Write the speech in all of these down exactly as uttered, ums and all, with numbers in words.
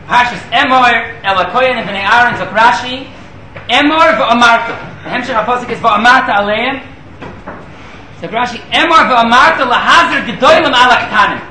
Parshas Emor El HaKoyen and Bnei Aaron Zok Rashi Emor v'Amarta. The Hemshech HaPosuk is v'Amarta Aleim. Zok Rashi Emor v'Amarta Lahazir Gedolim Ala Ketanim.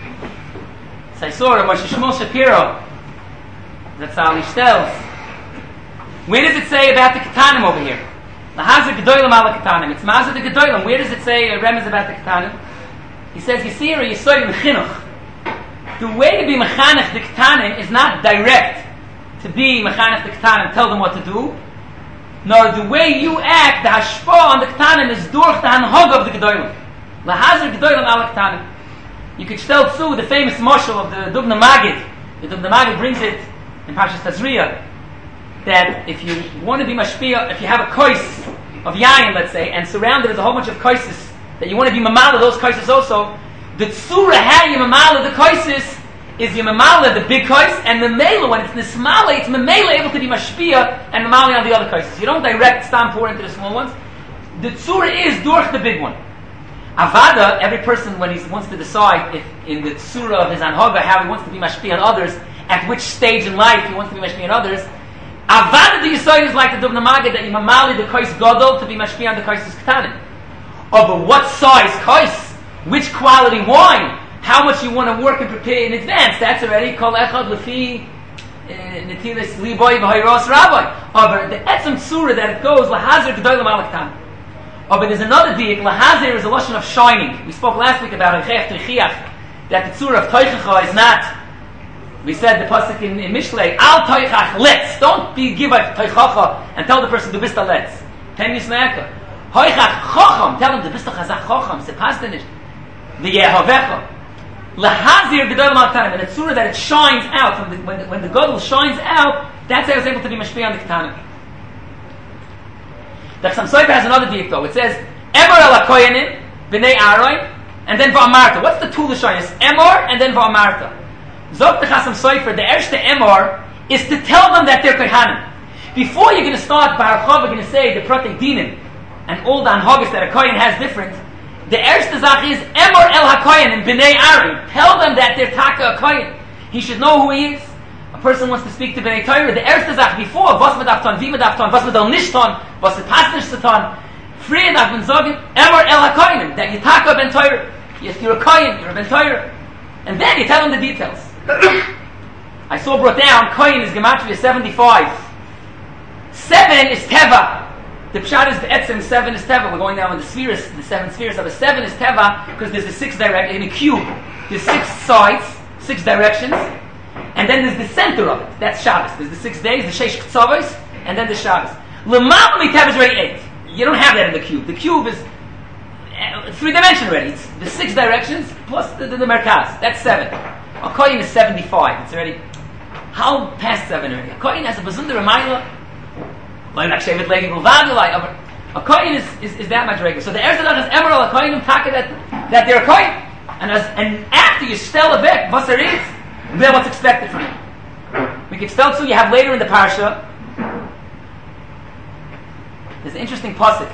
So I saw Moshe Shmuel Shapiro. That's how he tells. Where does it say about the Ketanim over here? Lahazir Gedolim Ala Ketanim. It's Mazir the Gedolim. Where does it say a remez about the Ketanim? He says Yisir Yisoy Mechinuch. The way to be mechanech the Ketanim is not direct to be mechanech the Ketanim, tell them what to do, nor the way you act, the hashpah on the Ketanim is durch the hanhog of the Gedolim. Lahazir Gedolim ala Ketanim. You could tell too the famous moshel of the Dubna Magid. The Dubna Magid brings it in Parshas Tazria that if you want to be mashpia, if you have a kois of yayin, let's say, and surrounded with a whole bunch of koises, that you want to be mamal of those koises also, the tzura how you mamala the koises is you mamala the big kois, and the mela, when it's nismala, it's mamela able to be mashpia and mamala on the other koises. You don't direct stam pour into the small ones. The tzura is durch the big one. Avada, every person when he wants to decide if in the tzura of his anhoga how he wants to be mashpia on others, at which stage in life he wants to be mashpia on others, Avada the Yisoid is like the Dubna Magid that you mamali the kois godol to be mashpia on the koises ketanim. Oh, but what size kois? Which quality wine? How much you want to work and prepare in advance? That's already kol echad lefi netilas liboy v'hayros rabbi. Oh, but the etzem tzura that it goes lahazir gedolim ala ketanim. Oh, but there's another diik. Lahazir is a lashon of shining. We spoke last week about Rechech Techiach, that the tzura of toichacha is not. We said the pasuk in, in Mishlei, al toichach let's. Don't be give a toichacha and tell the person du bist a let's. Ten yismeaka. Hoichach chocham. Tell him du bist a chazach chocham. Se passt nicht. The Yehovecha. Lahazir Gedolim al Ketanim. And it's surah that it shines out. When the, when the, when the Godel shines out, that's how it's able to be mashpia on the Ketanim. The Chassam Sofer has another diak though. It says, Emor el HaKoyenim, Bnei Aaron, and then V'amarta. What's the tool to shine? It's Emor and then V'amarta. Zok the Chassam Sofer, the Ershte Emor, is to tell them that they're Kohanim. Before you're going to start, Baruch you're going to say the Protei Dinim, and all the Anhogis that a Kohen has different, the erste Zach is Emor el HaKoyen and Bnei Aaron. Tell them that they're Taka a Koyen. He should know who he is. A person wants to speak to Bnei Torah. The erste Zach before, was mit afton, wie mit afton, was mit al nishton, was mit passt nicht zu tun. Fried darf man sagen, Emor el HaKoyen, that you Taka ben Torah. Yes, you're a Koyen, you're a ben Torah. And then you tell them the details. I saw brought down, Koyen is Gematria seventy-five. Seven is Teva. The pshat is the etzem, seven is teva. We're going now in the spheres, the seven spheres of the seven is teva because there's the six direct in a cube. There's six sides, six directions, and then there's the center of it. That's Shabbos. There's the six days, the sheish ktsavos, and then the Shabbos. L'mal teva is already eight. You don't have that in the cube. The cube is uh, three dimensional already. It's the six directions plus the, the, the merkaz. That's seven. A koyin is seventy-five. It's already how past seven already. A koyin has a besondere ma'ila. A kohen is, is, is that much regular. So the Erste Dag is Emerald, a kohen taka that, that they're a kohen. And, as, and after you stell a bit, what's there is, then what's expected from you. We can stell too, you have later in the parsha, there's an interesting pasuk.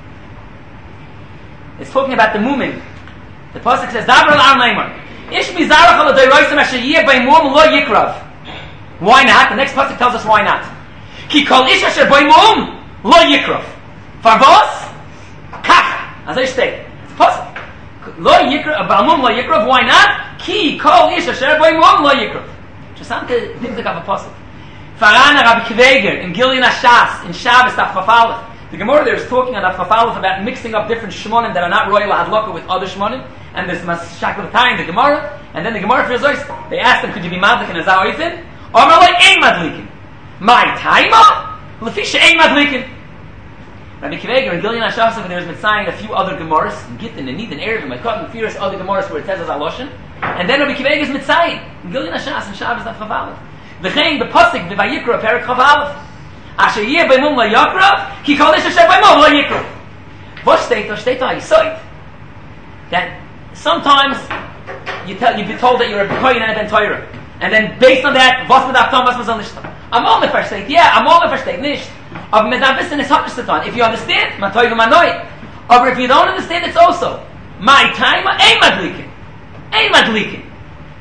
It's talking about the Mumin. The pasuk says, Dabar al-Ar Neymar, Ish mizarach al adoyroisem asher yeh baymum lo yikrav. Why not? The next pasuk tells us why not. Ki kol ish asher baymum lo yikrav. Farvos? Kach. As I state. It's pasuk. Lo yikrav, baymum lo yikrav. Why not? Ki kol ish asher baymum lo yikrav. Interessante Dinzig auf a pasuk. Farana Rabbi Kveger in Gilyon HaShas in Shabbos Daf Chaf Aleph. The Gemara there is talking on Daf Chaf Aleph about mixing up different shmonim that are not royal hadlaka with other shmonim, and there's mashakal time the Gemara, and then the Gemara for Zois, they asked them, could you be madlik in a zaoitin? Omar like ein madlikin. My taima? Lefisha ein madlikin. Rabbi Kveger in Gilyon HaShas when there was Mitzayim a few other Gemaras, and Gittin and Nid and Erev and Makot and Firas other Gemaras where it says as Aloshin, and then Rabbi Kveger is Mitzayim in Gilyon HaShas and Shabbos Daf Chaf Aleph. V'chein the pasuk v'vayikra perik Chaf Aleph. Asher yeh b'mum la yakrav, ki kol ish asher b'mum la yikrav. What steht da? Steht da Yisoid. That sometimes you tell you be told that you're a kohen and a ben Torah, and then based on that, was mit aftam, was mit soll nicht. I'm all versteht. Yeah, I'm all versteht nicht. Aber mit da wissen es hat nicht getan. If you understand, man toiv man neu. But if you don't understand, it's also my time ein madlikin, ein madlikin.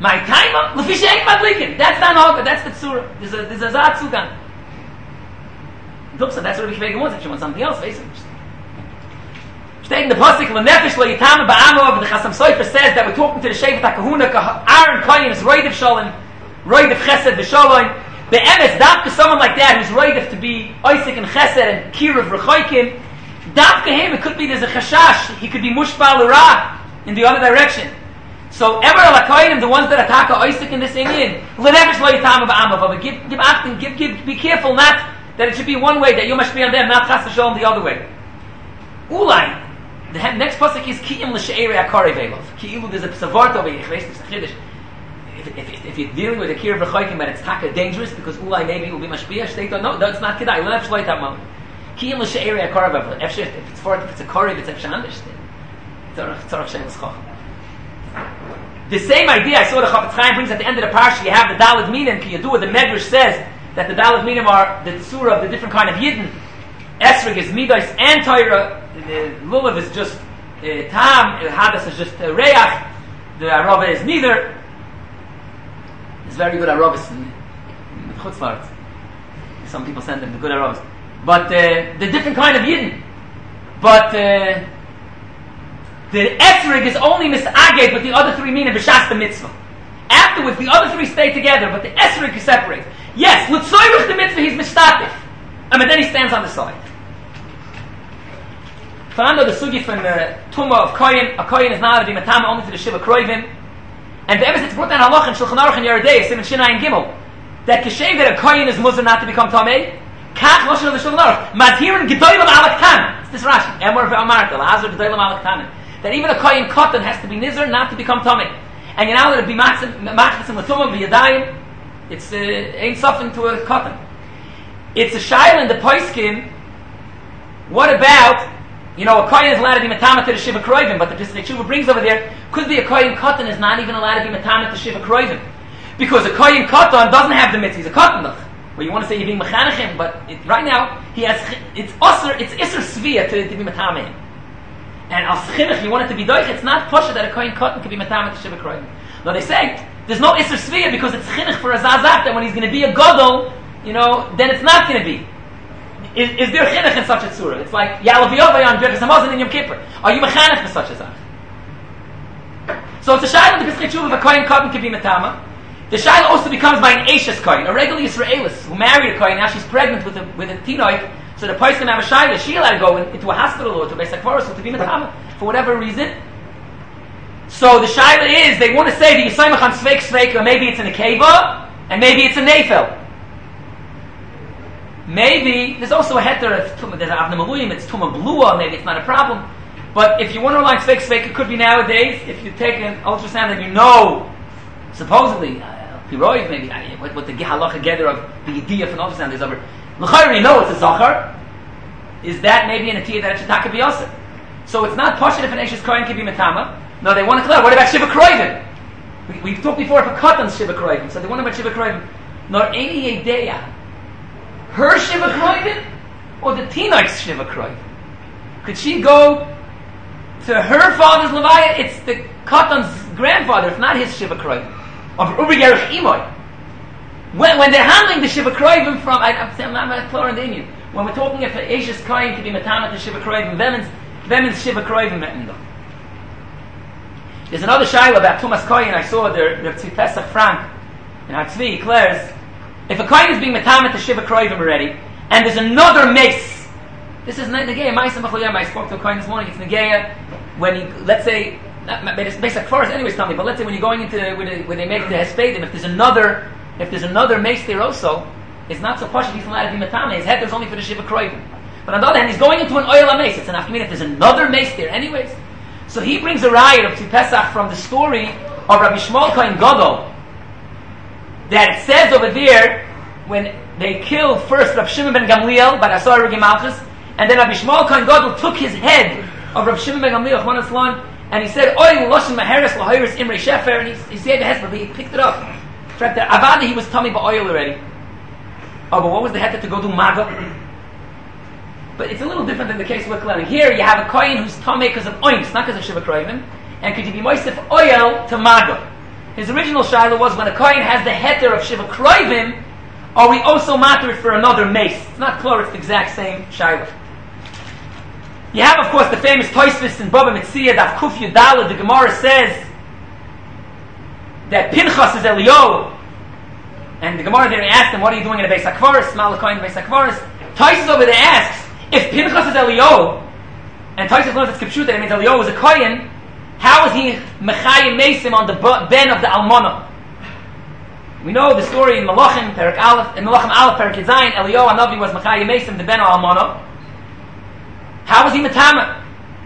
My time, Lefisha ain't madlikin. That's not all. That's the tzura. There's a there's a zat zugan. Looks like that's what Rabbi Akiva wants. If she wants something else, basically. Taking the pasuk lenefesh lo yitama ba'amo, but the Chasam Sofer says that we're talking to the Shevet HaKahuna, Aaron Kohen is roidev shalom, roidev chesed v'shalom. The emes dafka someone like that who's roidev to be Isaac and chesed and kiruv rechoikim. Dafka him, it could be there's a chashash. He could be mushbal ura in the other direction. So ever al Kohenim, the ones that attack Isaac in this Indian, lenefesh lo yitama ba'amo, but give give acting, give give be careful not that it should be one way that you must be on them, not chas v'shalom the other way. Ulai. The next pasuk is Ki'im l'she'eri akari ve'lov. Ki'ilu, there's a psavart over here, if, if, if you're dealing with a kir v'choikim, but it's taka dangerous, because ulai maybe it will be mashpiyah, state, no, no, it's not kedai, l'nef shloit ha'mam. Ki'im l'she'eri akari ve'lov. If it's for if it's a kari, if it's a shandish, tzarach shem l'schach. The same idea, I saw the Chafetz Chaim brings at the end of the parsha, you have the Daled Minim, ki Yadua, the Medrash says that the Daled Minim are the tzura of the different kind of Yidden. Esrig is Midas and Torah. The lulav is just uh, tam, the hadas is just uh, reach, the arava is neither. It's very good aravas in, in Chutzlart. Some people send them the good aravas. But uh, the different kind of yidden. But uh, the esrig is only misaged with the other three meaning b'shas the mitzvah. Afterwards, the other three stay together, but the esrig is separate. Yes, l'tzoyrich the mitzvah, he's mishtatif. I mean, then he stands on the side. Fernando, the sugi from the tumah of Kohen, a Kohen is not allowed to be matama only to the Shiva Kroivim. And the evidence brought down halach in Shulchan Aruch and Yeridei, Simon Shinai and Gimel, that kishem that a Kohen is muzer not to become tamei, kach loshen of the Shulchan Aruch, mazhirin gedoylam alak tan. It's this Rashi, Emor ve'amarta, lahazor gedoylam alak tan. That even a Kohen cotton has to be nizer not to become tamei. And you're not allowed to be machzis in the tumah v'yadayim. It's uh, ain't something to a cotton. It's a shaila in the poiskim. What about, you know, a Kohen is allowed to be matama to the Shiva Kroivim, but the Pesach Tshuva brings over there, could be a Kohen Katan is not even allowed to be matama to Shiva Kroivim. Because a Kohen Katan doesn't have the mitzvah, he's a Katan. Well, you want to say you're being mechanechim, but it, right now, he has, it's usr, it's isr svia to, to be matama him. And al chinuch, you want it to be doich, it's not posher that a Kohen Katan can be matama to Shiva Kroivim. Now they say, there's no isr svia because it's chinuch for a zazak, that when he's going to be a gadol, you know, then it's not going to be. Is, is there chinuch in such a tzura? It's like Ya'alav Yovay on Birchas Hamazon in Yom Kippur. Are you mechanech for such a zach? So it's a shayla the Pesach Tshuva of a Kohen Katan can be matama. The shayla also becomes by an Eishes Kohen, a regular Yisraelis who married a Kohen. Now she's pregnant with a with a tinoich, so the person have a shayla. She allowed to go in, into a hospital or to a Beis HaKvaros or to be matama for whatever reason. So the shayla is they want to say the Yisaymach on Sveik Sveik, or maybe it's in a keva and maybe it's a nefel. Maybe there's also a heter, there's an avnei maluyim, it's tuma blua, maybe it's not a problem. But if you want to rely on sveik sveik, it could be nowadays, if you take an ultrasound and you know, supposedly, piroiv, maybe, what, what the halacha together of the idea of an ultrasound is over. L'chayr, you know it's a zachar. Is that maybe an atiyah that it should taka be also? So it's not poshut if an Eishes Kohen can be matama. No, they want to clear. What about Shiva Kroivim? We, we've talked before of a katan Shiva Kroivim, so they want about Shiva Kroivim. Nor any ideya. Her Shiva Kroivim or the Tinoch's Shiva Kroivim? Could she go to her father's Levaya? It's the Katan's grandfather, if not his Shiva Kroivim. Of Uri Gerich Imoy. When, when they're handling the Shiva Kroivim from, I, I'm saying, I'm not clear the Indian. When we're talking if Eishes Kohen to be Matama to Shiva Kroivim, Vemen's, Vemen's Shiva Kroivim Metendo. There's another Shaila about Tumas Kohen I saw there, Rav Tzvi Pesach Frank, in Hatzvi declares, if a Kohen is being Matama to Shiva Kroivim already, and there's another mace, this is Negeya, Ma'aseh B'chol I spoke to a Kohen this morning, it's Negeya, when he, let's say, Beis HaKvaros anyways tell me, but let's say when you're going into, when they, when they make the Hespedim, if there's another, if there's another mace there also, it's not so posh, he's allowed to be Matama, his head there's only for the Shiva Kroivim. But on the other hand, he's going into an oil mace, it's an afkamin, if there's another mace there anyways. So he brings a riot of Tzvi Pesach from the story of Rabbi Shmuel Kohen Gadol, that it says over there, when they killed first Rabbi Shimon ben Gamliel by Asar Rugi Malchus, and then Rabbi Shmuel Kohen Gadol took his head of Rabbi Shimon ben Gamliel, Chman Aslan, and he said, Oy, Loshen Maheres, Lahiris, Imre Shefer, and he, he said the head, but he picked it up. In fact, Avadi, he was tummy by oil already. Oh, but what was the head to go do Maga? But it's a little different than the case we're clearing. Here you have a Kohen who's tummy because of oinks, not because of Shiva Kroivim, and could you be moist of oil to Maga? His original shaila was when a kohen has the heter of shiva kroivim, are we also matter for another mace? It's not clear, it's the exact same shaila. You have, of course, the famous Tosfos in Baba Metzia, Daf Kuf Yudala. The Gemara says that Pinchas is Eliyahu, and the Gemara there asked him, "What are you doing in a Beis Hakvaros?" Malachi in the Beis Hakvaros. Tosfos over there asks, if Pinchas is Eliyahu, and Tosfos learns that Kipshuta, that means Eliyahu was a kohen, how is he mechayim mesim on the ben of the almana? We know the story in Malachim, Perek Aleph, in Malachim Aleph, Perek Zayin, Eliyahu Hanavi was mechayim mesim, the ben of almana. How was he metama?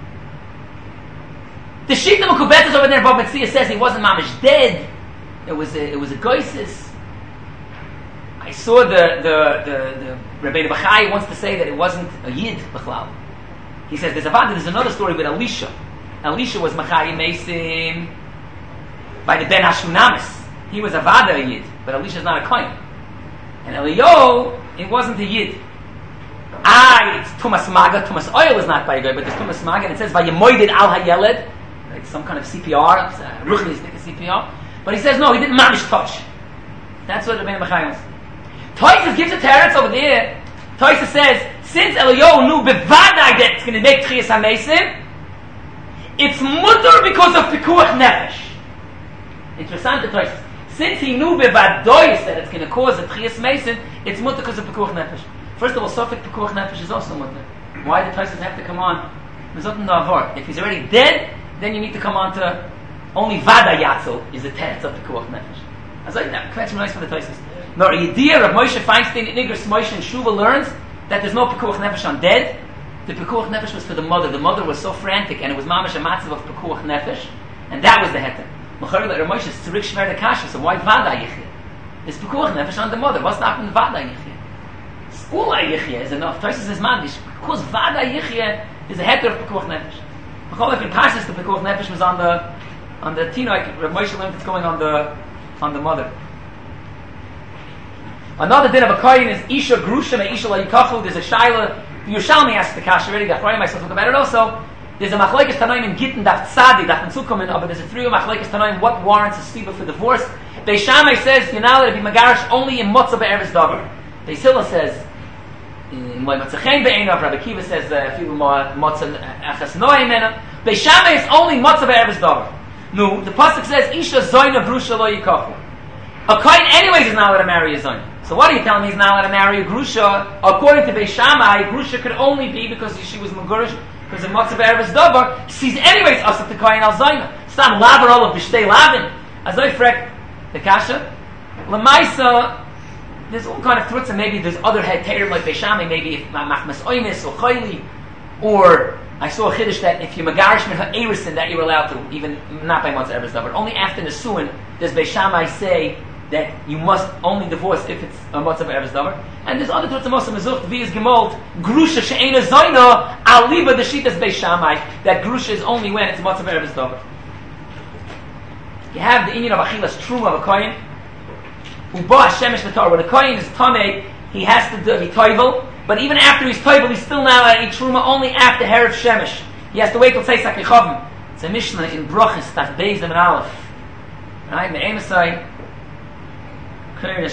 The Shita Mekubetas over there, Bob Metzia says he wasn't mamish dead. It was a, it was a goisis. I saw the the the, the Rabbeinu Bachai wants to say that it wasn't a yid b'chlal. He says there's a there's another story with Elisha. Elisha was machayim mesim by the Ben Hashunamis. He was a vada yid, but Elisha's not a kohen. And Eliyahu, it wasn't a yid. Ah, it's Tumas Maga. Tumas oil is not by a guy, but there's Tumas Maga, and it says by Yemoidid al Hayeled. It's some kind of C P R. It's a Ruchni stick a C P R. But he says no, he didn't mamish touch. That's what Rabbeinu Bachai was. Tosfos gives a teretz over there. Tosfos says since Eliyahu knew bevadai that it's going to make Tchias HaMesim, it's mutter because of pikuach nefesh. Interessant, Tosfos. Since he knew bevadois that it's going to cause a Tchias HaMesim, it's mutter because of pikuach nefesh. First of all, Sofik Pekuach Nefesh is also mutter. Why do Tosfos have to come on? If he's already dead, then you need to come on to only Vada Yatzel is the teretz of Pekuach Nefesh. I was like, that quite nice for the Tosfos. Nor a Yediyah of Moshe Feinstein in Igros Moshe and Shuva learns that there's no Pekuach Nefesh on dead. The Pekuach Nefesh was for the mother. The mother was so frantic, and it was mamash a matzav of Pekuach Nefesh, and that was the heter. Mechari that Moshe is Tzirik Shmer the Kasha. So why Vada Yichya? There's Pekuach Nefesh on the mother. What's happening with Vada Yichya? Ula Yichya is enough. Tosfos is mandish. Because Vada Yichya is a heter of Pekuach Nefesh. B'chol in Pashas the Pekuach Nefesh was on the on the Tinoik. Rav Moshe learned it's going on the on the mother. Another din of a kohen is Isha Grusha me Isha La Yikachu. There's a shaila. The Yerushalmi asked the kasha already. The Achronim myself talk about it also. There's a machlekes tanoim in Gittin daf tzadi daf nzukomen. But there's a three machlekes tanoim. What warrants a stiba for divorce? Beis Shammai says you're not allowed to be magarish only in motzah be'eres davar. Beis Hillel says in Moy Matzachein be'enav. Rabbi Kiva says a few more motzah achas noah imena. Beis Shammai is only motzah be'eres davar. No, the pasuk says Isha zoyna grusha lo yikachu. A kohen anyways is not allowed to marry a zoyna. So what are you telling me he's not allowed to marry a grusha? According to Beis Shammai, grusha could only be because she was megurish, because of matzav ereves davar. She's anyways asat to kohen al zayna. Stam laver all of b'shtei lavin. As I frek the kasha, lemaisa. There's all kind of thruts, and maybe there's other heterim like Beis Shammai. Maybe if machmas oimis or chayli, or I saw a chiddush that if you magarish min ha'erisin that you're allowed to, even not by matzav ereves davar, only after nesuin does Beis Shammai say that you must only divorce if it's a matzav ereves davar. And there's other truths also mezucht vi is gemolt grusha she'ena zayna aliba the shitas Beis Shammai that grusha is only when it's matzav ereves davar. You have the inyan of achilas truma of a kohen uba shemesh v'tar. When a kohen is tamei, he has to do be toivel, but even after he's toivel, he's still now at a truma only after herav shemesh. He has to wait till tzeisak yichavim. It's a mishnah in brachas taf beis and aleph. Right, the emisai. The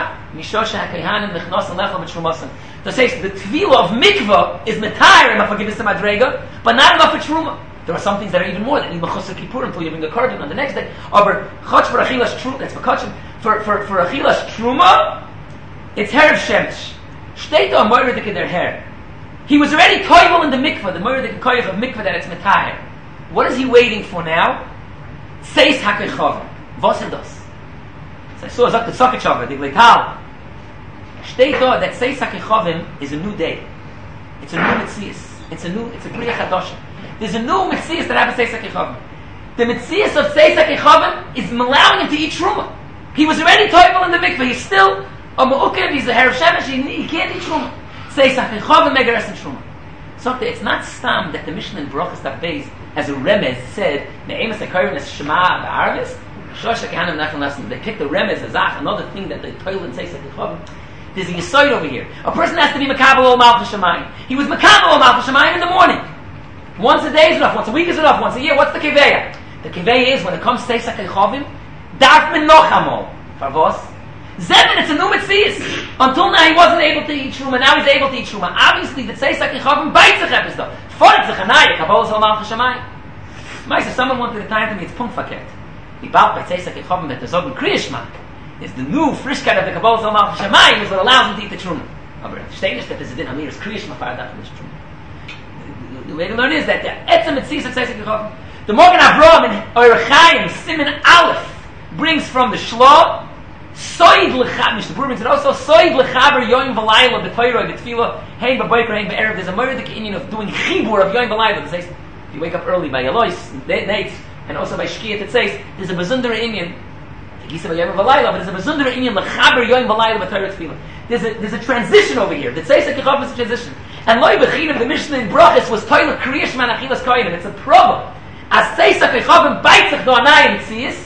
says the tvila of mikvah is metayr enough for giving some madrega, but not enough for truma. There are some things that are even more that need mechusar kippur until you bring the carbon on the next day. Aber chutz for achilas truma, that's for kachim. For for for achilas truma, it's herav shemesh. Shtei to a moiridik in their hair. He was already toivel in the mikvah, the moiridik koyach of mikvah that it's metayr. What is he waiting for now? Seis hakechavim. Was it does? I saw Zak the Sakachava, the Gleital. Shtei to that Seis HaKechavim is a new day. It's a new Metzias. It's a new, it's a Bria Chadosha. There's a new Metzias that happens Seis HaKechavim. The Metzias of Seis HaKechavim is allowing him to eat Truma. He was already toivel in the mikveh. He's still a Mu'ukev, he's a Herav Shemesh, he, he can't eat Truma. Seis HaKechavim Megares and Truma. So it's not Stam that the Mishnah in Baruch Beis as a remez said, Ne'emes HaKoyim es Shema Ba'arvis. They pick the remez azach, another thing that they toil and say. There's a yisoid over here. A person has to be makabel ol malchus shamayim. He was makabel ol malchus shamayim in the morning. Once a day is enough. Once a week is enough. Once a year. What's the keveya? The keveya is when it comes to Seis HaKechavim, darf man noch einmal. For was? Zeben, it's a new Metzies. Until now he wasn't able to eat Truma, now he's able to eat Truma. Obviously, the Tzeisak Yechavim bites sich etwas da. Folgt sich anai, Kabbalah Zal Malchus Shamayim. Meistens, someone wanted to time to me, it's Punkt verkehrt. Die Baal bei Tzeisak Yechavim, that the Zogun Kriyashma, is the new Frischkeit of the Kabbalah Zal Malchus Shamayim, is what allows him to eat the Truma. Aber the statement that there's a din Amiris Kriyashma for that for this Truma. The way to learn is that the Etzem Metzies of Tzeisak Yechavim, the Morgan Avraham in Oirachayim, Siman Aleph, brings from the Shlo, Soid lechaber, Mister Brewer brings it also, Soid lechaber yoim v'layla b'toyro b'tfila, hein b'boiker, hein b'erev. There's a murdik Indian of doing chibur of yoim v'layla. It says, if you wake up early by Elois, Nates, and also by Shkiyat, it says, there's a bezundere Indian, he said yoim v'layla, but there's a bezundere Indian lechaber yoim v'layla b'toyro b'tfila. There's a, there's a transition over here. The Tzeisak Yechavim is a transition. And loy b'chinim, the Mishnah in Brachas was toilet kriyash man achilas koinim. It's a problem. As Tzeisak Yechavim bites sich do anayim tziyis,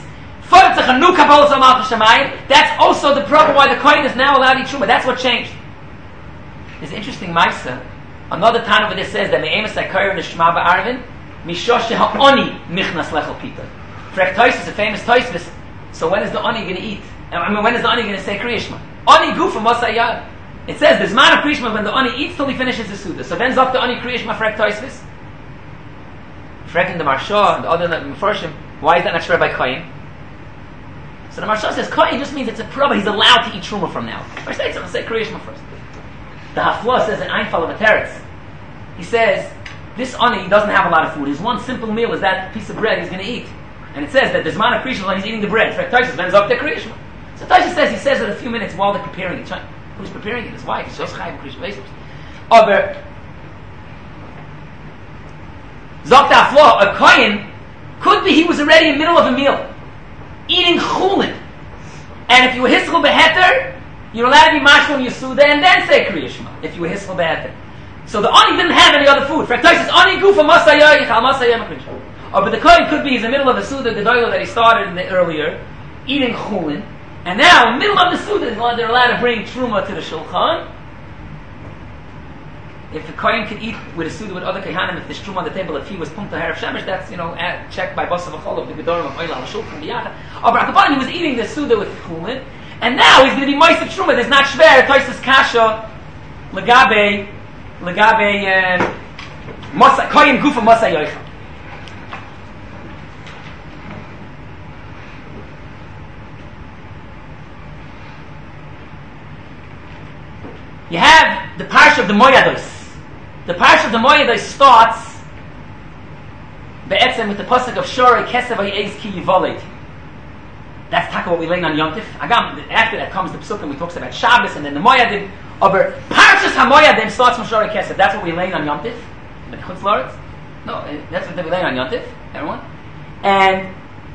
that's also the problem why the Kohen is now allowed to eat Truma. That's what changed. There's an interesting Maisa. Another time over there says that Me'emes HaKoyer in the Shema Ba'arvin, Mishosh Ha'oni Michnas Lechel Pita. Frek Toysis, a famous Toysis. So when is the Oni going to eat? I mean, when is the Oni going to say Kriyashma? Oni Gufa Mosayad. It says there's man of Kriyashma when the Oni eats till he finishes the Suda. So when's up the Oni Kriyashma Frek Toysis? Frek in the Marsha and the other Mefarshim. Why is that not spread by Kohen? So the Marsha says Kohen just means it's a problem. He's allowed to eat Truma from now. First, let's say Kriyashma first. The Hafla says in Einfall of Teretz. He says this Ani doesn't have a lot of food. His one simple meal is that piece of bread he's going to eat. And it says that there's man of Kriyashma when he's eating the bread. In fact, Taishas ends up the Kriyashma. So Taishas says he says it a few minutes while they're preparing it. Who's preparing it? His wife. He's just Chayim Kriyashma. Aber Zok the Hafla, a Kohen could be he was already in the middle of a meal, eating chulin. And if you were hiskul beheter, you're allowed to be mashlim yisuda and then say kriyashma, if you were hiskul beheter. So the Ani didn't have any other food. For example, says Ani gufa masayayich al masayayim kriyashma. Oh, but the Kohen could be he's in the middle of the Suda, the doilo that he started in the earlier, eating chulin. And now, in the middle of the Suda, they're allowed to bring truma to the shulchan. If the Kohen could eat with a Suda with other Kehanim, if there's truma on the table, if he was punta herav shemesh, that's, you know, at, checked by Basa V'chol of the Gedorim of Oila HaShulchan B'yachad. Oh, but at the bottom, he was eating the Suda with chulin. And now, he's going to be moist of truma. There's not shver, toises kasha, legabe, legabe, um, Kohen gufa masa yoicha. You have the parsha of the Moyados. The parsha of the Moyados starts be'etzem with the pasuk of Shorei Kesev Ha'ez Ki Yivoled. That's taka what we learn on Yom Tif. Agam, after that comes the psukim, we talks about Shabbos and then the Moyadim. Aber parshas HaMoyadim starts from Shorei Kesev. That's what we learn on Yom Tif. But Chutz La'aretz? No, that's what we learn on Yom Tif. Everyone? And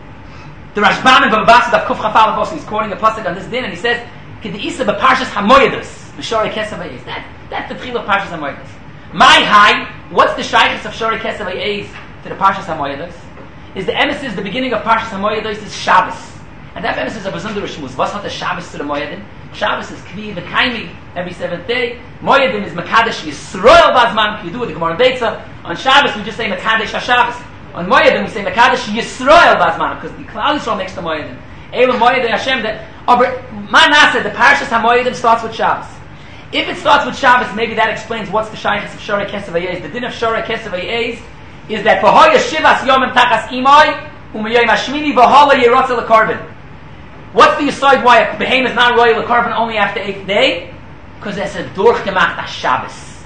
the Rashbam in Baba Basra of Kuf Chafal Apostle, he's quoting a pasuk on this din and he says, K'de'isa be'parshas HaMoyados. Shorei Kesev Ha'ez. That, that's the tchil of Parshas HaMoyados. My high, what's the shaykhs of Shorei Kesev Ha'ez to the Parshas HaMoyados? Is the emesis, the beginning of Parshas HaMoyados is Shabbos. And that emesis is a besondere shmuz. What's not the Shabbos to the Moyadim? Shabbos is Kvi V'kaimi every seventh day. Moyadim is Mekadesh Yisroel Bazman. You do it, the Gemara in Beitza. On Shabbos we just say Mekadesh HaShabbos. On Moyadim we say Mekadesh Yisroel Bazman because the Klal Yisrael makes the Moyadim. Elam Moyadim Hashem. That, aber Manase, the Parshas HaMoyadim starts with Shabbos. If it starts with Shabbos, maybe that explains what's the shaykhs of Shorei Kesev Ha'ez. The din of Shorei Kesev Ha'ez is that V'hoya Shivas Yomim Tachas Imoi U'Meyom Hashmini V'hola Yerotze L'Korban. What's the aside why a behemoth is not royal L'Korban only after eighth day? Because it's a durchgemacht as Shabbos.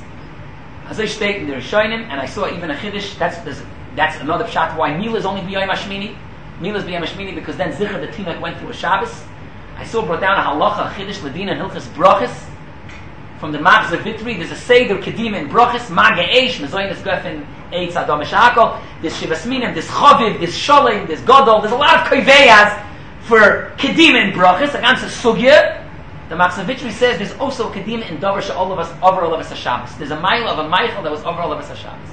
As I state in the Rishonim, and I saw even a Chiddush, that's that's another pshat why Mila is only B'yom Hashmini. Mila is B'yom Hashmini because then Zichar the Tinok went through a Shabbos. I saw brought down a halacha, a Chiddush, Ladina, Hilchas Brachas. From the Machzor Vitri, there's a Seder Kedima in Brochus, Maga Eish, Mezoynes Geffen, Eitz Adom Eshakol, there's Shivas Minim, there's Choviv, there's Sholem, there's Godol, there's a lot of Koiveyas for Kedima in Brochus, a ganze Sugya. The Machzor Vitri says there's also Kedima in Dover all of us, over all of us HaShabbos. There's a mile of a Michael that was over all of us HaShabbos.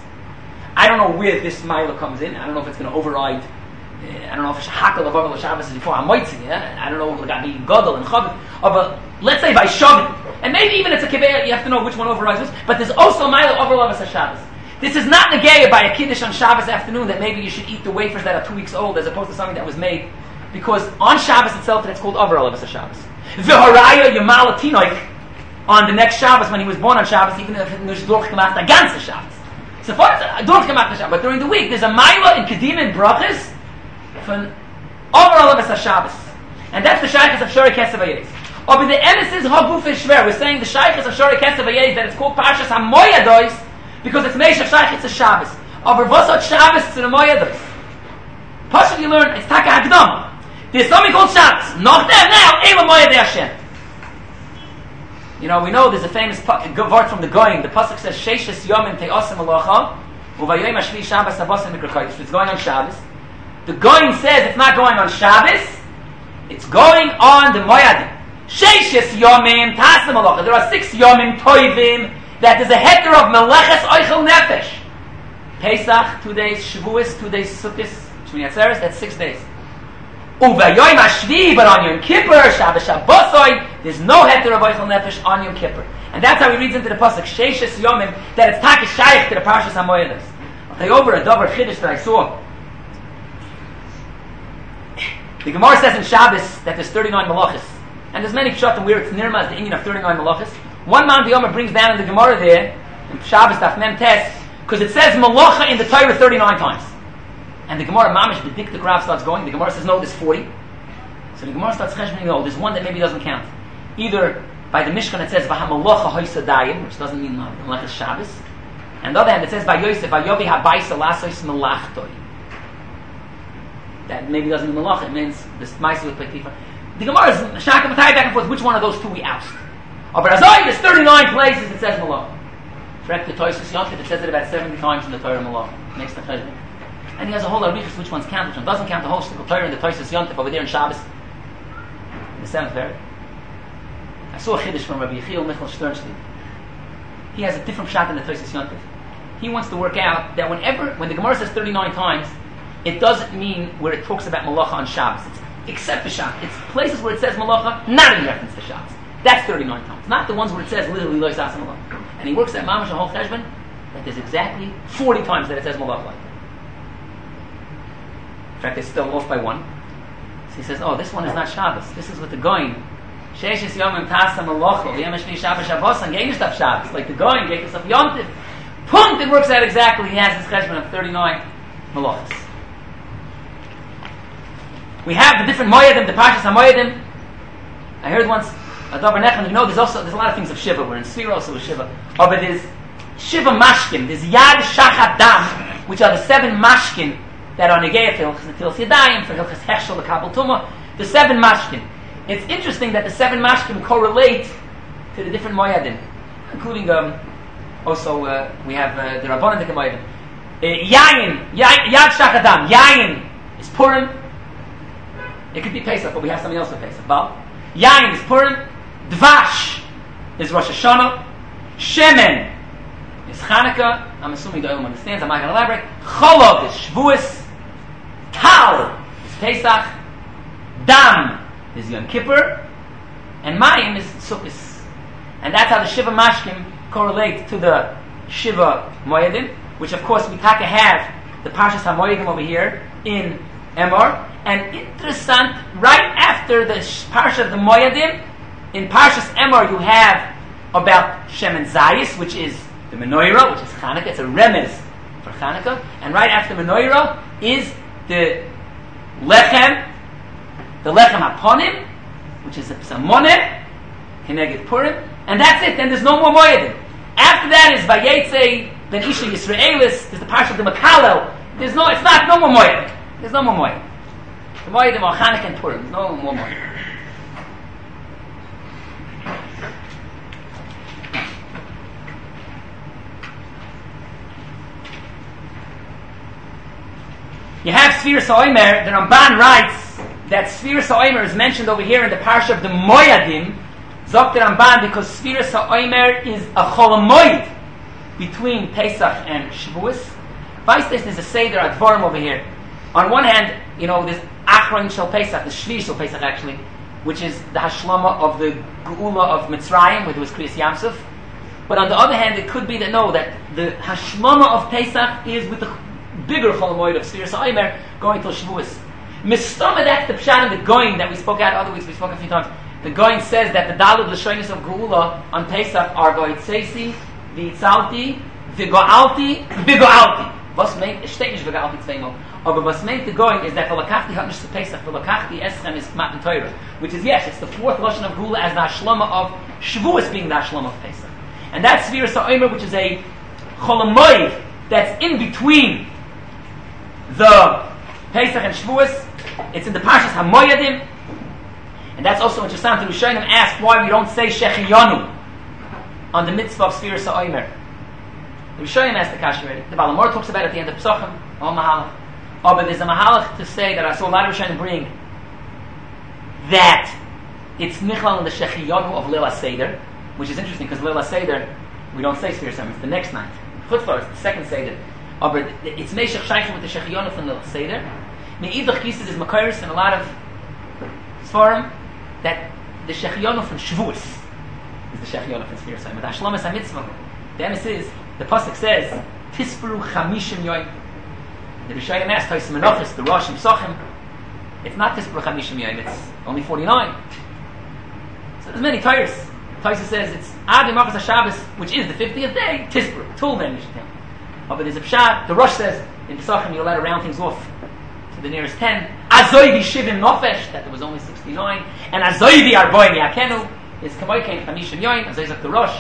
I don't know where this mile comes in, I don't know if it's going to override, uh, I don't know if it's Hakel of over Shabbos is before Hamoitzi, yeah? I don't know if it's going to be Godol and Choviv, but let's say by Shavim. And maybe even it's a kibbeh, you have to know which one overrides which. But there's also a mile over Lavas HaShabbos. This is not negayah by a kiddush on Shabbos afternoon that maybe you should eat the wafers that are two weeks old as opposed to something that was made because on Shabbos itself it's called Avar Alavas Shabbos. V'haraya Yamal Tinoik on the next Shabbos when he was born on Shabbos, even if it was durchgemacht the ganze Shabbos. So far, durchgemacht the Shabbos, but during the week there's a Maila in Kedima and Brachas from Avar Alavas Shabbos, and that's the Shaykhs of Shori Kesef Hayes. Or by the emesis Haguf is Shver, we're saying the Shaykhs of Shori Kesef Hayes that it's called Parshas HaMoyados because it's Meishav Shaykhs of Shabbos. Over Vosot Shabbos to the Moyados. Pasuk you learn, it's Taka Hagdam. There's something called Shabbos. Not there now, Eila Moyadei Hashem. You know, we know there's a famous word from the Goyim. The Pasuk says, Sheishes Yomim Te'osim Alocha, Uvayoyim Hashvi Shabbos Abosim Mikrokodesh. It's going on Shabbos. The Goyim says it's not going on Shabbos, it's going on the Moyadim. Sheishes Yomim Tasim Alocha. There are six Yomim Toivim that is a heter of Meleches Oichel Nefesh. Pesach, two days, Shavuos, two days, Sukkot, Shmini Atzeres, that's six days. Uvayoyim Hashvi, but on Yom Kippur, Shabbos Shabbosoi, there's no heter of Oichel Nefesh on Yom Kippur. And that's how he reads into the Pasuk, Sheishes Yomim, that it's Taka Shaykh to the Parshas HaMoedas. I'll tell you over a double Chiddush that I saw. The Gemara says in Shabbos that there's thirty-nine Malachas. And there's many pshatim where it's nirma as the Indian of thirty-nine Malachas. One man the Yomer brings down in the Gemara there, in Shabbos Daf Mem Tes, because it says Malacha in the Torah thirty-nine times. And the Gemara Mamish, the Dik the graph starts going. The Gemara says no, there's forty. So the Gemara starts cheshboning, no, there's one that maybe doesn't count. Either by the Mishkan it says Vahamalacha Hoisadayim, which doesn't mean Malacha Shabbos. And on the other hand it says by Yosef, Vayovi Habaisa Lasois Malachtoi. That maybe doesn't mean Malacha, it means this Maisa with Petifa. The Gemara is Shaka Matai back and forth, which one of those two we oust. Oh, but Azai, there's thirty-nine places it says Malacha. Correct the Toysus Yontif, it says it about seventy times in the Torah Malacha. Makes the cheshbon. And he has a whole arichus which ones count, which one doesn't count. The whole shtickle Torah in the Toysus Yontif over there in Shabbos, in the seventh period. I saw a chiddush from Rabbi Yechiel Michal Sternstein. He has a different shot in the Toysus Yontif. He wants to work out that whenever, when the Gemara says thirty-nine times, it doesn't mean where it talks about Malacha on Shabbos. It's except for Shabbos. It's places where it says Malacha, not in reference to Shabbos. That's thirty-nine times. Not the ones where it says literally Lo Yisas Malacha. And he works at Mamash a whole cheshbon that there's exactly forty times that it says Malacha like that. In fact, it's still off by one. So he says, oh, this one is not Shabbos. This is with the Goyim. Sheishes Yomim Tasa Malacha, V'yem Hashvi Shabbos Shabbos, and Geinish Tav Shabbos. Like the Goyim, Geinish Tav Yontif. Punt, it works out exactly. He has his cheshbon of thirty-nine Malachas. We have the different Moedim, the Parshas HaMoedim. I heard once a Dover Nechan, you know, there's also there's a lot of things of Shiva. We're in Sfira also with Shiva. Oh, but there's Shiva Mashkin, there's Yad Shachat Dam, which are the seven Mashkin that are Negei for Hilchas Netilas Yadayim, for Hilchas Hechshel, the Kabul Tumah. The seven Mashkin. It's interesting that the seven Mashkin correlate to the different Moedim, including um, also uh, we have uh, the Rabbanan Dika Moedim. Uh, Yayin, Yad Shachat Dam. Yayin is Purim. It could be Pesach, but we have something else for Pesach. Bal. Yain is Purim. Dvash is Rosh Hashanah. Shemen is Chanukah. I'm assuming the Olam understands. I'm not going to elaborate. Cholov is Shavuos. Tal is Pesach. Dam is Yom Kippur. And Mayim is Sukkot. And that's how the Shiva Mashkim correlate to the Shiva Moedim, which of course we taka have the Parshas HaMoedim over here in Emor. And interessant, right after the Parsha of the Moedim, in Parshas Emor you have about Shemen Zayis, which is the Menorah, which is Chanukah. It's a remez for Chanukah. And right after Menorah is the Lechem, the Lechem HaPonim, which is a Psamoneh, Keneged Purim. And that's it. Then there's no more Moedim. After that is Vayetze Ben Isha Yisraelis. There's the Parsha of the Makalel. There's no, it's not, no more Moedim. There's no more Moedim. The Moedim are Chanukah and Purim. There's no more Moedim. You have Sfiras HaOmer. The Ramban writes that Sfiras HaOmer is mentioned over here in the Parsha of the Moedim. Zok the Ramban, because Sfiras HaOmer is a Chol HaMoed between Pesach and Shavuos. Vaistes is a Seder Advarim over here. On one hand, you know, there's Achron Shel Pesach, the Shvi Shel Pesach actually, which is the Hashlama of the Geula of Mitzrayim, where there was Kriyas Yamsuf. But on the other hand, it could be that no, that the Hashlama of Pesach is with the bigger Chol HaMoed of Sfiras HaOmer going till Shavuos. Mistama, that's the pshat in the Goin that we spoke out other weeks, we spoke a few times. The Goin says that the Dalad L'shonis of Geula on Pesach are Goitzesi, V'itzalti, V'go'alti, V'go'alti. Was meint, es steht nicht V'go'alti zweimal, aber was meint the Goin is that V'lakachti hat nicht zu Pesach, V'lakachti Eschem is Matan Torah, which is, yes, it's the fourth Lashon of Geula as the Hashlama of Shavuos being the Hashlama of Pesach. And that's Sfiras HaOmer, which is a Cholamoid that's in between the Pesach and Shavuos. It's in the Parshas HaMoyadim. And that's also interesting. The Rishonim asked why we don't say Shechiyanu on the mitzvah of Sfiras HaOmer. The Rishonim asked the Kasha already. The Baal HaMor talks about it at the end of Pesachim, or Mahalach. Oh, but there's a Mahalach to say that I saw a lot of Rishonim bring that it's Nichlal in the Shechiyanu of Leil HaSeder, which is interesting because Leil HaSeder, we don't say Sfiras HaOmer, it's the next night. Chutzpah is the second Seder. Oh, but it's Meshach Shaychim with the Shechiyanu from Leil HaSeder. Me'idach Kisis is Makairis in a lot of Sforim that the Shechiyanu from Shavuos is the Shechiyanu from Sfiras HaOmer. The Hashlomas HaMitzvah. The emes is, the Pasuk says, Tisperu Chamishim Yoim. The Rishayim asked, Tosim Menachos, the Rosh Pesachim, it's not Tisperu Chamishim Yoim, it's only forty-nine. So there's many Tyrus. Taisa says it's Adi Machas HaShabbos, which is the fiftieth day, Tisperu, Tul Ben Mishtem. Oh, but there's a Pshat, the Rosh says, in Pesachim you're allowed to round things off to the nearest ten. Azoivi Shivim Nofesh, that there was only sixty-nine. And Azoivi Arboim Yakenu is Kamoyken Chamishim Yoim, Azoizak the Rosh.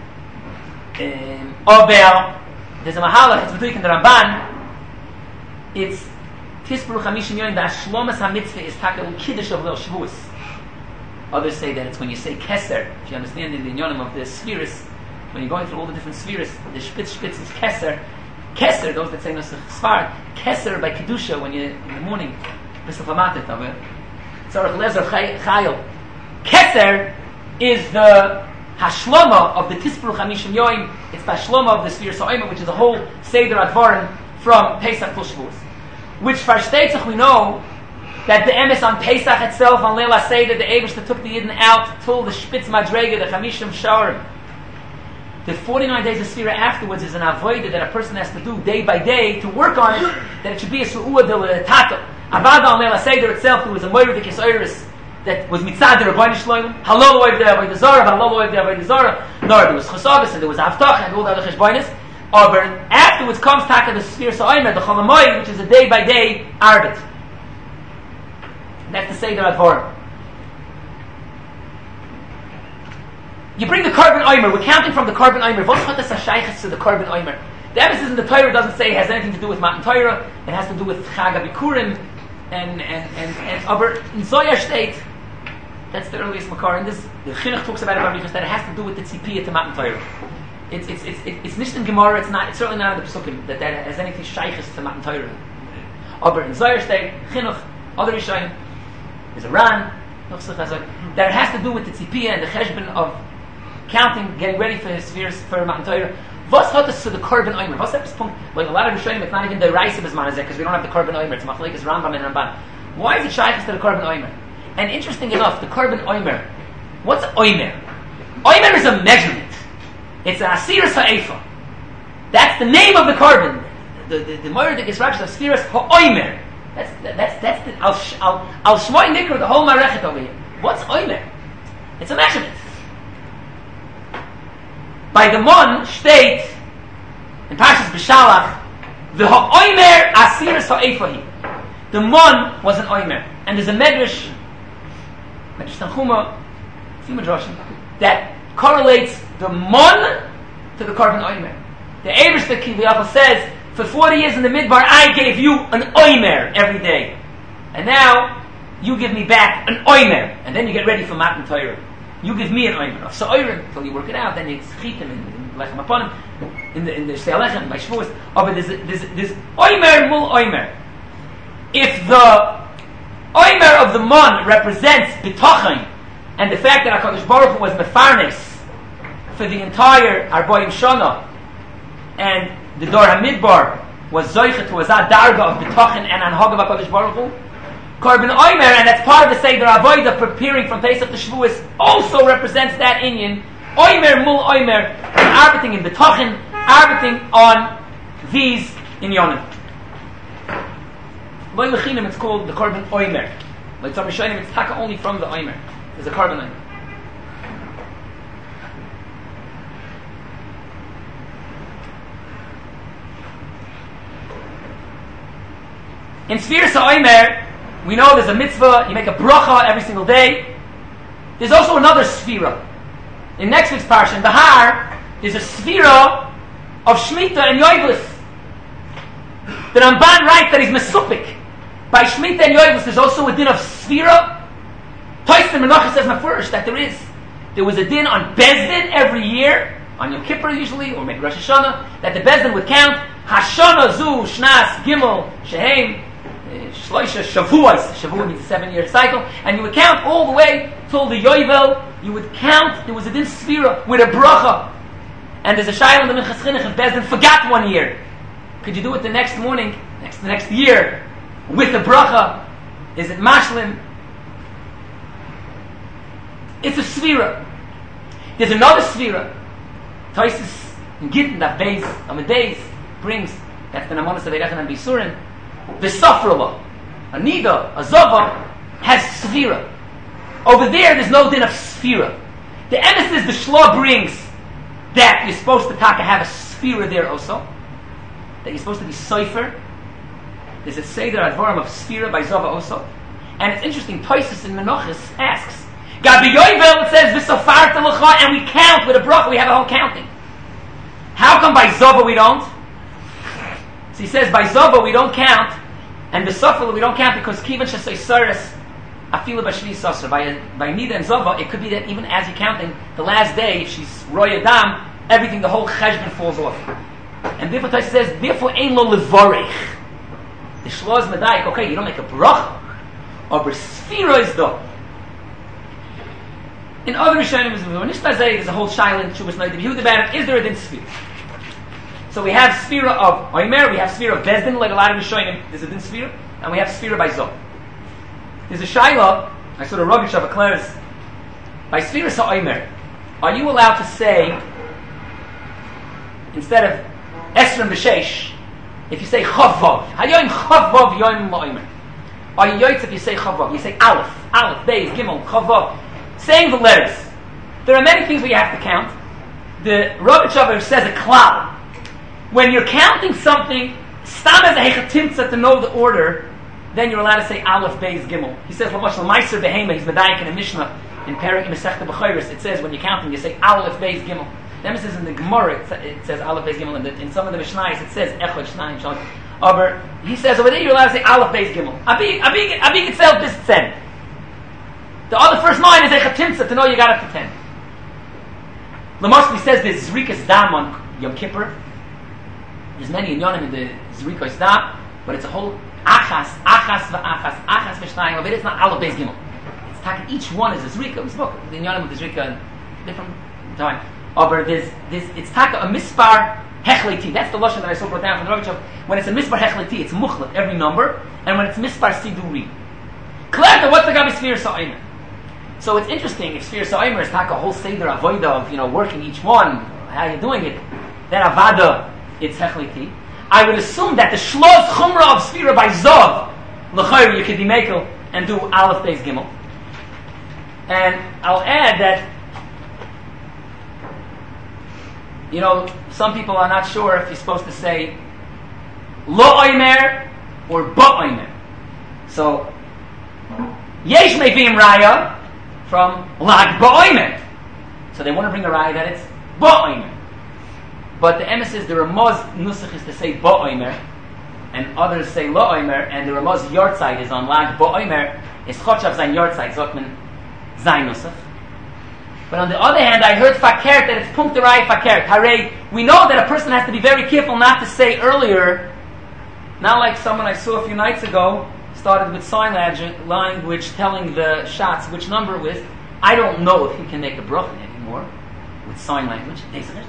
Um, Obel, there's a Mahalach, it's B'tuik in the Ramban, it's Tisperu Chamishim Yoim, the Ashlomas HaMitzvah is Taka Kiddush of Leil Shavuos. Others say that it's when you say Keser, if you understand in the Inyonim of the Spheres, when you're going through all the different spheres, the Spitz Spitz is Keser. Keser, those that say Nusach Sfar, Keser by Kedusha when you in the morning, Bisl Famatet, aber Tzarech Lezer Chayil. Keser is the Hashlama of the Tisperu Chamishim Yoim. It's the Hashlama of the Sfiras HaOmer, which is the whole Seder Advarim from Pesach to Shavuos. Which for Shteitzach we know that the emes on Pesach itself, on Leil HaSeder, the Eibishter took the Yidden out till the Spitz Madrega, the Chamishim Shorim. The forty-nine days of Sfira afterwards is an avodah that a person has to do day by day to work on it, that it should be a su'ua del tato. Avada on Leil HaSeder itself, there was a moira de Kisairis that was mitzad the Rabbeinu Shloim, halal oiv de avodah zara, halal oiv de avodah zara, no, there was chasavas and there was avtach and all the other cheshbonis. But afterwards comes taka the Sfiras HaOmer, the Cholamoid, which is a day by day arbit. That's the Seder Advarim. You bring the Korban Omer. We're counting from the Korban Omer. What's what is a shaykhs to the Korban Omer? The emphasis in the Torah doesn't say it has anything to do with Matan Torah. It has to do with Chag HaBikurim and and and and aber in Zoya state. That's the earliest makar. In this, the Chinuch talks about it that it has to do with the tzipiyah to Matan Torah. It's it's it's it's it's nicht in Gemara. It's not. It's certainly not in the Pesukim that that has anything shaykhs to Matan Torah. Aber in Zoya state, Chinuch, other Rishayim, there's a Ran, that it has to do with the tzipiyah and the cheshbon of counting, getting ready for his spheres for Matan Torah. Was hat es to the Korban Omer? Was das Punkt? Like a lot of Rishonim, it's not even the Reise bis Manazeh because we don't have the Korban Omer. It's Machlekes Rambam and Ramban. Why is it shaykhs to the Korban Omer? And interesting enough, the Korban Omer. What's Omer? Omer is a measurement. It's an Asiras Ha'efa. That's the name of the Korban. The the the Moira de Gisrash of Asiras Ha'omer. That's that's that's the Al Al Al Shmoy Nikra, the whole Marechet over here. What's Omer? It's a measurement. By the Mon state in Parshas B'Shalach, the Ha'omer Asiras Ha'efahi. The Mon was an Omer, and there's a Medrash, Medrash Tanchuma, few Medrashim, that correlates the Mon to the Korban Omer. The Eibishter Kiviyachal says, for forty years in the Midbar, I gave you an Omer every day, and now you give me back an Omer, and then you get ready for Matan Torah. You give me an Omer of Sa'orim until you work it out. Then you chit him in Lechem Aponim, in the in the Shtei Lechem by Shavuos. Oh, but there's there's there's Omer mul Omer. If the Omer of the Mon represents B'tachin and the fact that HaKadosh Baruch Hu was Mefarnes for the entire Arboim Shana, and the Dor HaMidbar was Zoichet, was that Darga of B'tachin and Anhag of HaKadosh Baruch Hu, Korban Omer, and that's part of the Seder Avodah preparing from Pesach to Shavuos, also represents that Inyan. Omer mul Omer, arbeiting in B'tachin, arbeiting on these Inyanim. Loy Lechinim, it's called the Korban Oimer. Like some Rishonim, it's taka only from the Oimer. There's a Korban Oimer. In Sfiras HaOimer, we know there's a mitzvah, you make a bracha every single day. There's also another Sfira. In next week's parsha, in Bahar, there's a Sfira of Shemitah and Yoivlis. The Ramban writes that he's Mesupik. By Shemitah and Yoivlis, there's also a din of Sfira. Toyston Menachos says Mefurish that there is. There was a din on Bezdin every year, on Yom Kippur usually, or maybe Rosh Hashanah, that the Bezdin would count Hashana Zu, Shnas, Gimel, Shehem, Shloisha, Shavuos. Shavuot means a seven-year cycle, and you would count all the way till the Yovel. You would count. There was a din Sfira with a bracha, and there's a shayla in the Minchas Chinuch and Bezdin forgot one year. Could you do it the next morning, next the next year, with the bracha? Is it mashlim? It's a Sfira. There's another Sfira. Toises in Gittin, that Beis Amadeus brings. That's the Namonis of Erechan and Bisurin. The Safrala, a Nida, a Zava, has Sfira. Over there, there's no din of Sfira. The emesis the Shlah brings that you're supposed to taka have a Sfira there also. That you're supposed to be Seifer. There's a Seder Advarim of Sfira by Zava also. And it's interesting, Toises in Menachos asks, Gabi Yovel, it says, V'sofarta l'cha, and we count with a bracha, we have a whole counting. How come by Zava we don't? So he says, by Zava we don't count, and the Safrala we don't count because Kivan Shasei Saris, Afila Bashvi Sasra. By, by Nida and Zava, it could be that even as you're counting, the last day, if she's Roy Adam, everything, the whole cheshbon falls off. And therefore, Taisa says, therefore, Ein Lo Levarech. The Shloz Medaik, okay, you don't make a bracha, or Sfira is though. In other Rishonim, when Nishtazei, there's a whole shaila in Shuvas Noid Yehuda about it. Is there a din Sfira? So we have Sfira of Oimer, we have Sfira of Bezdin, like a lot of Rishonim, there's a din Sfira, and we have Sfira by Zov. There's a shaila, I saw the Rogish of declares, by Sfira sa Oimer, are you allowed to say, instead of Esrim B'Sheish, if you say Chavav, Hayoim Chavav Yoim Oimer, are you Yoitz if you say Chavav? You say Aleph, Aleph, Beis, Gimel, Chavav, saying the letters. There are many things where you have to count. The Rogish says a klal. When you're counting something, stam as a hechatimtza to know the order, then you're allowed to say Aleph, Beis, Gimel. He says, L'moshel Meiser Behema, he's Medayik in a Mishnah, in Perek Mesechta B'Chayris, it says when you're counting, you say Aleph, Beis, Gimel. Then it says in the Gemara, it says Aleph, Beis, Gimel, and in some of the Mishnayos it says Echad, Shnayim, Shalom. Aber he says over there you're allowed to say Aleph, Beis, Gimel. Abi, Abi, Abi itself is ten. The other first line is hechatimtza to know you got up to ten. L'moshel says there's Zrikas Dam on Yom Kippur. There's many in Yonim in the Zrikos Dam, but it's a whole achas, achas v'achas, achas v'shnayim, but it's not Aleph, Beis, Gimel. It's talking, each one is a Zrika. We spoke in Yonim with the Zrika different time. Oh, but there's, there's, it's taka a mispar hechleti. That's the lashon that I saw brought down from the Rogish. When it's a mispar hechleti, it's muchlet, every number, and when it's mispar siduri. Clear, what's the gabi Sfira Sa'omer? So it's interesting, if Sfira Sa'omer is taka a whole seder avoida of, you know, working each one, how you doing it, then avada, it's hechliti. I would assume that the shloz chumra of Sfira by Zov, l'chayr, you could be mekel and do Aleph, Beis, Gimel. And I'll add that, you know, some people are not sure if you're supposed to say lo oimer or ba oimer. So, yesh mevim raya from lag ba oimer. So they want to bring a raya that it's ba oimer. But the emes is the Ramaz Nusach is to say Ba Oimer, and others say Lo Oimer, and the Ramaz Yortzeit is on Lag Ba Oimer, is Chochav Zayin Yortzeit, Zokman Zayin Nusach. But on the other hand, I heard Fakert, that it's Punkterai Fakert. Hare, we know that a person has to be very careful not to say earlier, not like someone I saw a few nights ago, started with sign language, telling the shots which number it was. I don't know if he can make a bracha anymore with sign language.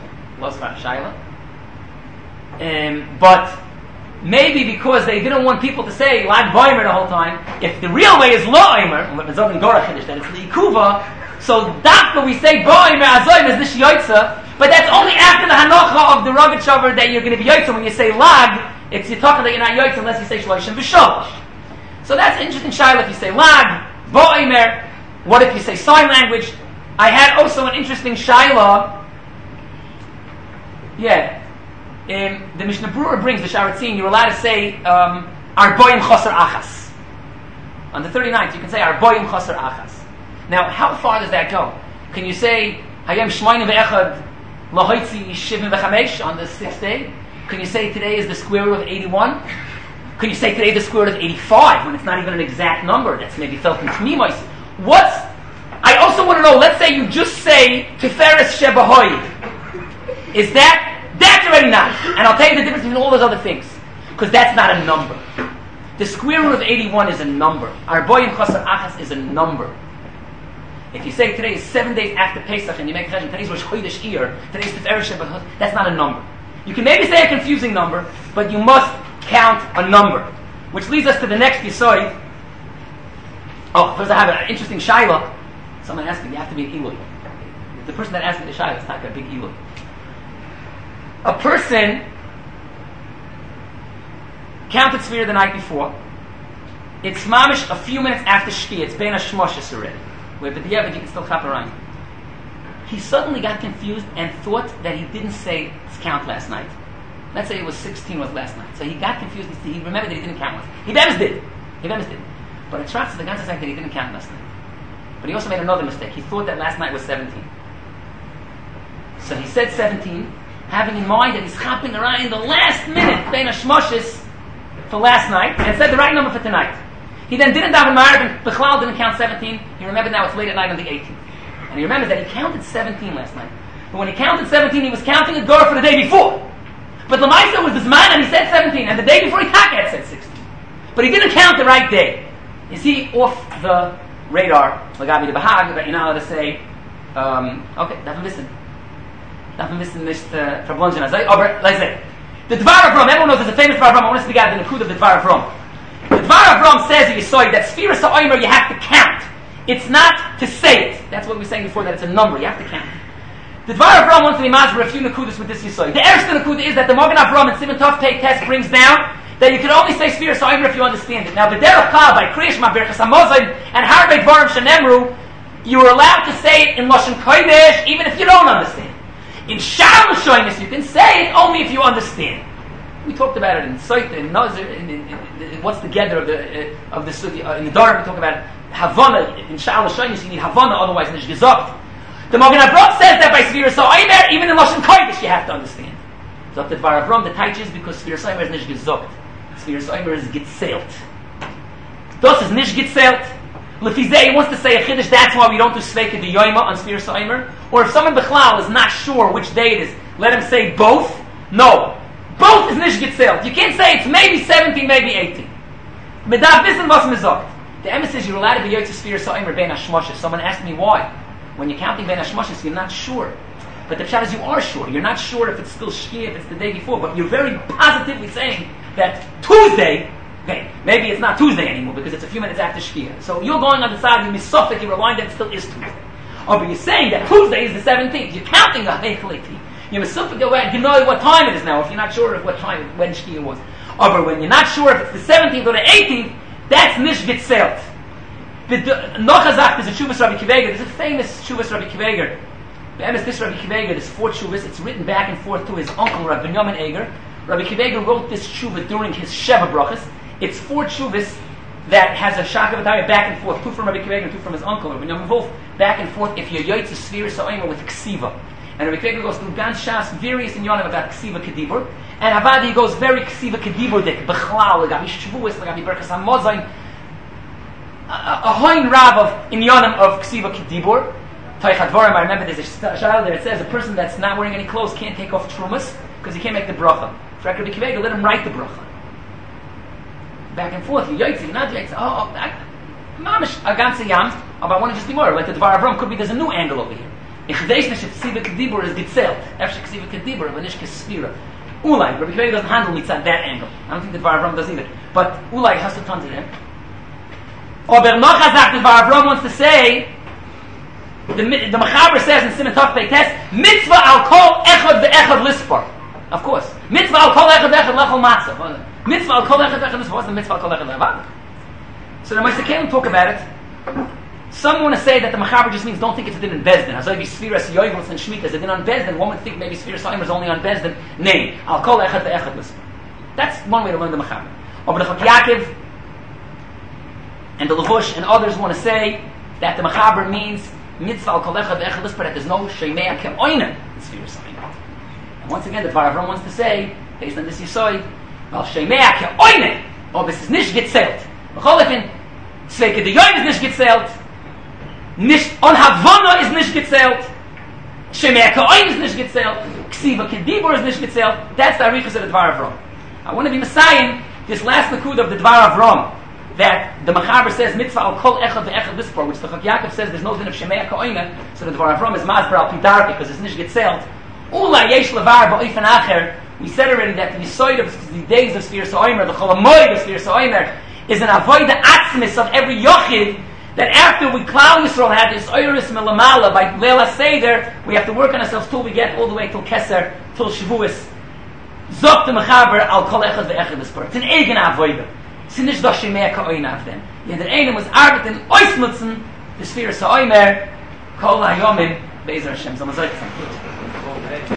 Um, but maybe because they didn't want people to say Lag Boimer the whole time, if the real way is Lo Oimer, that it's the Ikuva, so Dafka we say Boimer Azoim is the Shiyotza, but that's only after the Hanocha of the Rogachover that you're going to be Yotza. When you say Lag, it's you're talking that you're not Yotza unless you say Shloshim V'Sholosh. So that's interesting shayla if you say lag, bo'emer. What if you say sign language? I had also an interesting shayla. Yeah. Um, the Mishnah Berurah brings the Sharatzin, you're allowed to say um, Arboim Choser Achas. On the thirty-ninth, you can say Arboim Choser Achas. Now, how far does that go? Can you say Hayem Shmoyne Ve'echad Lahoitzi Shivim Ve'chamesh on the sixth day? Can you say today is the square root of eighty-one? Can you say today the square root of eighty-five when it's not even an exact number? That's maybe felt in Tmimos. What's I also want to know, let's say you just say Tiferes Shebahoy. Is that That's already not. And I'll tell you the difference between all those other things. Because that's not a number. The square root of eighty-one is a number. Arboim Choser Achas is a number. If you say today is seven days after Pesach and you make a cheshbon, today's Rosh Chodesh Iyar, today's Tiferes Shebahoy, that's not a number. You can maybe say a confusing number, but you must count a number. Which leads us to the next Yisoid. Oh, first I have an interesting Shaila. Someone asked me, you have to be an Eloi. The person that asked me the Shaila is not a big Eloi. A person counted Tzvira the night before. It's mamish a few minutes after Shkia. It's Bein HaShmoshes already. Where b'diavad you can still chop around. He suddenly got confused and thought that he didn't say his count last night. Let's say it was sixteen was last night. So he got confused. He remembered that he didn't count last night. He bems did. He bems did. But it tracks the Ganze saying that he didn't count last night. But he also made another mistake. He thought that last night was seventeen. So he said seventeen, having in mind that he's hopping around in the last minute Bein HaShmoshes for last night and said the right number for tonight. He then didn't daven Ma'ariv and Bechlal didn't count seventeen. He remembered now it's late at night on the eighteenth. And he remembered that he counted seventeen last night. But when he counted seventeen, he was counting a door for the day before. But Lamaisa was his man and he said seventeen. And the day before he had said sixteen. But he didn't count the right day. Is he off the radar? Lagabi the Bahag, but you're not allowed to say, um, okay, darf listen. Darf wissen nicht verblongen. Also, aber, let's say, the Dvar Avram, everyone knows there's a famous Dvar Avram. I want to speak out the Nakud of the Dvar Avram. The Dvar Avram says, you saw that Sfiras HaOmer you have to count. It's not to say it. That's what we were saying before, that it's a number. You have to count. The Dvar Avram wants to be mazber a few Nakudas with this Yisoy. The first Nakuda is that the Magen Avram and Simon Tov Pei test brings down that you can only say Sfiras HaOmer if you understand it. Now, B'derech Chal, by Kriyash Ma'berchas HaMozaim, and Harbe Dvarim Shenemru, you are allowed to say it in Lashon Kodesh, even if you don't understand. In Shal Shoyness, you can say it only if you understand. We talked about it in Soita, in Nazir, in, in, in, in what's the gather of the uh, of the Sugi, uh, in the Dharma. We talk about Havana. In Shal Shoyness, you need Havana, otherwise Nish Gezogt. The Magen Avram says that by Sfiras HaOmer, even in Lashon Kodesh, you have to understand. So the Dvar Avram, the Taich is because Sfiras HaOmer is Nish Gezogt. Sfiras HaOmer is Gitzelt. Das is Nish Gitzelt. Lefizeh, he wants to say a Chiddush, that's why we don't do Sveika de Yoima on Sfiras HaOmer. Or if someone Bechlal is not sure which day it is, let him say both. No. Both is Nish Gitzelt. You can't say it's maybe seventeen, maybe eighteen. Medav Bissen was Mizogt. The Emes says you're allowed to be Yotze Sfiras HaOmer Bein HaShmoshes. Someone asked me why. When you're counting Bein HaShmoshes, you're not sure. But the pshat is you are sure. You're not sure if it's still Shkia, if it's the day before, but you're very positively saying that Tuesday, okay, maybe it's not Tuesday anymore because it's a few minutes after Shkia. So you're going on the side, you're misofik, you're relying that it still is Tuesday. Oh, but you're saying that Tuesday is the seventeenth. You're counting the Heichleiti. You're misofik, you know what time it is now if you're not sure of what time, when Shkia was. Oh, but when you're not sure if it's the seventeenth or the eighteenth, that's Nish Gitzelt. Nochazak, there's a Shuvas Rabbi Kiveger. There's a famous Shuvas Rabbi Kiveger. The Emes, this Rabbi Kiveger, there's four Shuvas. It's written back and forth to his uncle, Rabbi Binyamin Eger. Rabbi Kiveger wrote this Shuvah during his Sheva Brachas. It's four Shuvas that has a Shakavataya back and forth. Two from Rabbi Kiveger and two from his uncle, Rabbi Binyamin Wolf. Back and forth, if you're Yoitz Sfiras HaOmer with Ksiva. And Rabbi Kiveger goes through Gan Shas, various in Yonim about Ksiva Kedibur. And Avadi goes very Ksiva Kedibur dik, Bechlal, Lagabi Shvuas, Lagabi Berkas HaMozaim. A hoin rab of inyanim of ksiva kedibur. Taychat Dvarim. I remember there's a shayla there. It says a person that's not wearing any clothes can't take off trumas because he can't make the bracha. For Rabbi Kiveger, let him write the bracha. Back and forth. You yaitzi, not yaitzi. Oh, mamish a ganze yam. But I want to just be more like the Dvar Avram. Could be there's a new angle over here. Ichdeis nishet ksiva kedibur is gitzelt. Efshek ksiva kedibur, but nish kesfira. Ulay. Rabbi Kiveger doesn't handle mitzad that angle. I don't think the Dvar Avram does either. But Ulay has to turn to him. Aber Nochazak, the Dvar Avram wants to say, the, the Mechaber says in Simon Tov Pei Tes, mitzvah al kol echad ve'echad lispar. Of course. Mitzvah al kol echad ve'echad lechol matzah. Mitzvah al kol echad ve'echad lispar. What's the mitzvah al kol echad ve'echad? So the Moshe Kalim talk about it. Some want to say that the Machaber just means don't think it's a din in Bezdin. As if Sfiras Yoivos and Shemitah is a din on Bezdin, one would think maybe Sfiras Omer is only on Bezdin. Nay, I'll call Echad the Echad Lisper. That's one way to learn the Machaber. Over the Chok Yaakov and the Levush and others want to say that the Machaber means Mitzvah Al Kol Echad the Echad Lisper, that there's no Shemea Ke'oina in Sfiras Omer. And once again, the Dvar Avram wants to say, based on this Yisoid, well, Shemea Ke'oina, oh, this is Nish Getzelt. B'cholefin, Tzveke de Yoim is Nish Getzelt. Nicht on Havana is nicht gezählt. Shemea Ka'oin is nicht gezählt. Ksiva Kedibur is nicht gezählt. That's the Arichas of the Dvar Avram. I want to be Messiah, this last Nakud of the Dvar Avram, that the Machaber says, Mitzvah al Kol Echad ve'Echad Lispor, which the Chok Yaakov says there's no din of Shemea Ka'oin, so the Dvar Avram is Mazbar al Pidarke, because it's nicht gezählt. Ula yesh levar ba'oifen acher. We said already that the Yisoid of the days of Sfiras Omer, the Cholamoid of Sfiras Omer, is an avoida atzmis of every Yochid, that after we Klal Yisrael had this Oiris Milamala by Leila Seder, we have to work on ourselves till we get all the way till Keser, till Shavuos. Zok the Mechaber al Kol Echad ve'Echad Lispor. It's an eigen avoida. It's nicht doch Shemea Ka'oin af them. Yet der eine was arbeit in Oisnutzen, the Sfiras Omer, Kol HaYomim, Be'ezer Hashem. So man sagt es